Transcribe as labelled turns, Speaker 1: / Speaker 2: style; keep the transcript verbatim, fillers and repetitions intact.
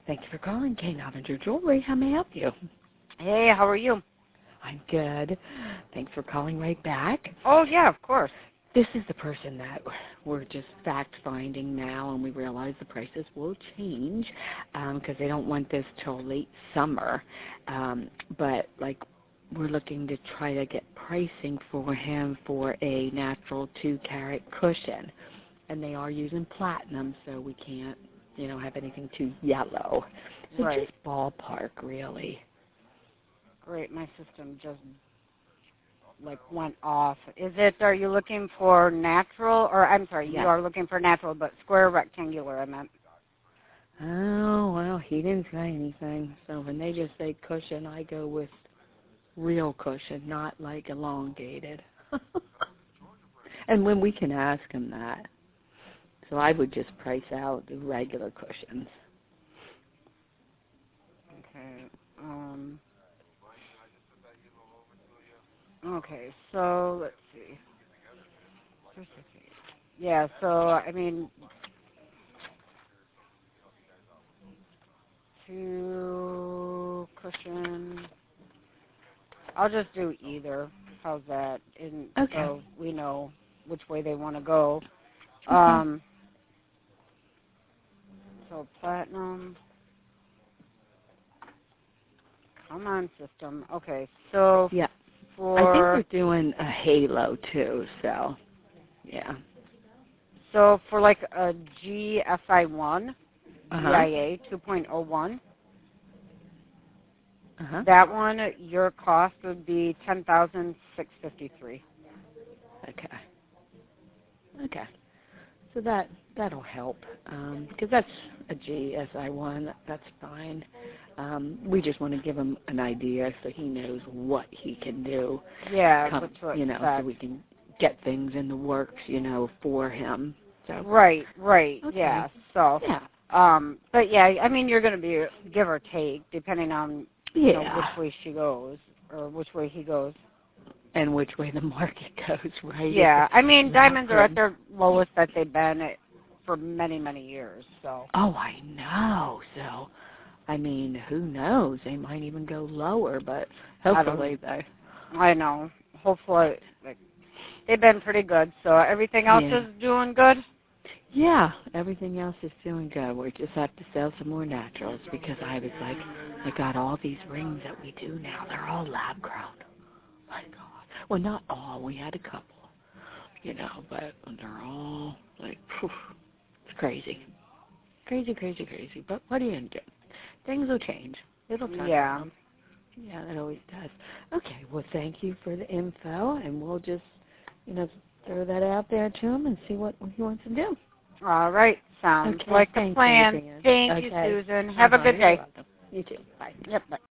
Speaker 1: Thank you for calling Kane Ottinger Jewelry. How may I help you?
Speaker 2: Hey, how are you?
Speaker 1: I'm good. Thanks for calling right back.
Speaker 2: Oh, yeah, of course.
Speaker 1: This is the person that we're just fact-finding now, and we realize the prices will change because um, they don't want this till late summer. Um, but, like, we're looking to try to get pricing for him for a natural two-carat cushion. And they are using platinum, so we can't, you know, have anything too yellow. So
Speaker 2: Right.
Speaker 1: just ballpark, really.
Speaker 2: Great, my system just, like, went off. Is it, are you looking for natural, or, I'm sorry,
Speaker 1: Yes.
Speaker 2: you are looking for natural, but square, rectangular, I meant.
Speaker 1: Oh, well, he didn't say anything. So when they just say cushion, I go with real cushion, not, like, elongated. And when we can ask him that. So I would just price out the regular cushions.
Speaker 2: Okay. Um, okay, so let's see. Yeah, so, I mean, two cushion. I'll just do either. How's that? And
Speaker 1: Okay.
Speaker 2: so we know which way they want to go.
Speaker 1: Okay.
Speaker 2: Um, so platinum. Come on, system. Okay, so
Speaker 1: Yeah.
Speaker 2: for
Speaker 1: I think we're doing a halo too, so yeah.
Speaker 2: so for like a G S I one,
Speaker 1: Uh-huh.
Speaker 2: D I A two point oh one,
Speaker 1: Uh-huh.
Speaker 2: that one, your cost would be ten thousand six fifty three.
Speaker 1: Okay. Okay. So that that'll help because um, that's a G S I one. That's fine. Um, we just want to give him an idea so he knows what he can do.
Speaker 2: Yeah,
Speaker 1: Come,
Speaker 2: what to
Speaker 1: you know,
Speaker 2: expect.
Speaker 1: so we can get things in the works, you know, for him. So.
Speaker 2: Right, right,
Speaker 1: Okay.
Speaker 2: yeah. So,
Speaker 1: Yeah.
Speaker 2: um, but yeah, I mean, you're going to be give or take depending on you know
Speaker 1: Yeah.
Speaker 2: which way she goes or which way he goes.
Speaker 1: And which way the market goes, right?
Speaker 2: Yeah, I mean, diamonds are at
Speaker 1: good.
Speaker 2: their lowest that they've been at, for many, many years. So.
Speaker 1: Oh, I know. So, I mean, who knows? They might even go lower, but hopefully they.
Speaker 2: I know. Hopefully, like, they've been pretty good. So everything else
Speaker 1: Yeah.
Speaker 2: is doing good.
Speaker 1: Yeah, everything else is doing good. We just have to sell some more naturals because I was like, I got all these rings that we do now. They're all lab grown. My God. Well, not all. We had a couple, you know, but they're all like, phew, it's crazy. Crazy, crazy, crazy. But what are you going to do? Things will change. It'll turn
Speaker 2: Yeah.
Speaker 1: around. Yeah, it always does. Okay, well, thank you for the info, and we'll just, you know, throw that out there to him and see what he wants to do.
Speaker 2: All right. Sounds
Speaker 1: Okay,
Speaker 2: like a
Speaker 1: thank
Speaker 2: plan.
Speaker 1: you, Dan.
Speaker 2: Thank
Speaker 1: Okay.
Speaker 2: you, Susan. Have
Speaker 1: Uh-huh,
Speaker 2: a good
Speaker 1: you're
Speaker 2: day.
Speaker 1: welcome. You too. Bye.
Speaker 2: Yep. Bye.